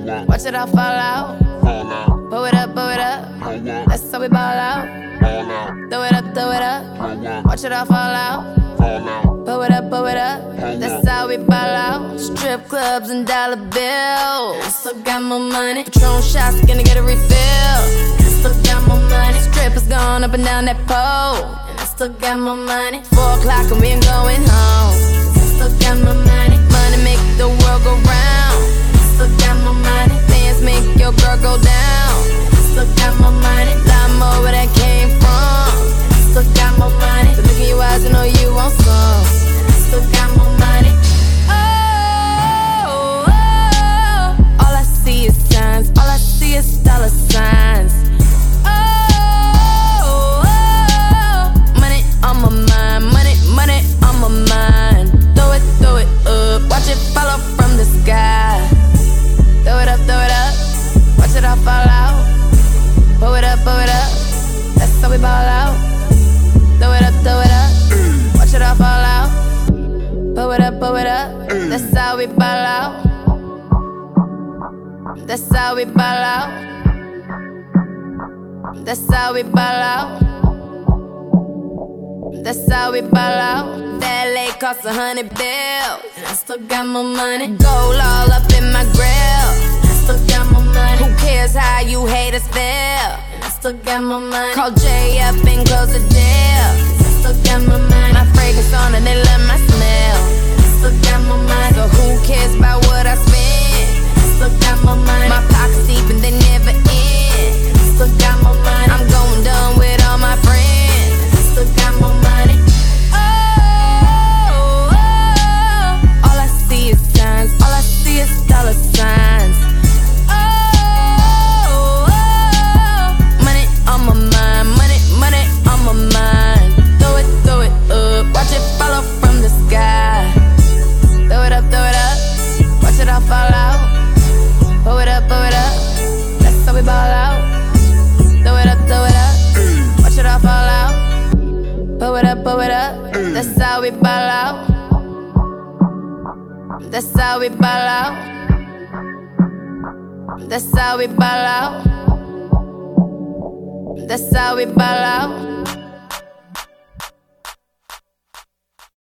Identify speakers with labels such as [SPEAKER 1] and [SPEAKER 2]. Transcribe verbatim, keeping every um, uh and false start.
[SPEAKER 1] Watch it all fall out. Pull it up, pull it up. That's how we ball out. Throw it up, throw it up. Watch it all fall out. Pull it up, pull it up. That's how we ball out. Strip clubs and dollar bills. Still got more money. Patron shots, gonna get a refill. Still got more money. Strippers going up and down that pole. And I still got more money. Four o'clock and we ain't going home. Still got more money. Money make the world go round. Still got more money. Dance make your girl go down. Still got more money. Lot more where that came from. Still got more money. So look in your eyes, I know you want some. Still got more money. Oh, oh, all I see is signs. All I see is dollar signs. Oh, oh, money on my mind. Money, money on my mind. Throw it, throw it up. Watch it follow from the sky. Throw it up, throw it up. Watch it all fall out. Pull it up, pull it up. That's how we ball out. Throw it up, throw it up. Watch it all fall out. Pull it up, pull it up. That's how we ball out. That's how we ball out. That's how we ball out. That's how we ball out. That lake cost a hundred bills. I still got more money. Gold all up in my grill. I still got more money. Who cares how you haters feel? I still got more money. Call Jay up and close the deal. I still got more money. My fragrance on and they love my smell. I still got more money. So who cares about what I spend? I still got more money. My pockets deep and they never end. I still got more money. I'm going dumb with all my friends. I still got more money. Oh, oh, all I see is signs. All I see is dollar signs. Oh, oh, money on my mind. Money, money on my mind. Throw it, throw it up. Watch it follow from the sky. Throw it up, throw it up. Watch it all fall out. Pull it up, pull it up. That's how we ball out. Throw it up, throw it up. Watch it all fall out. Pull it up, pull it up. That's how we ball out. That's how we ball out. That's how we ball out. That's how we ball out.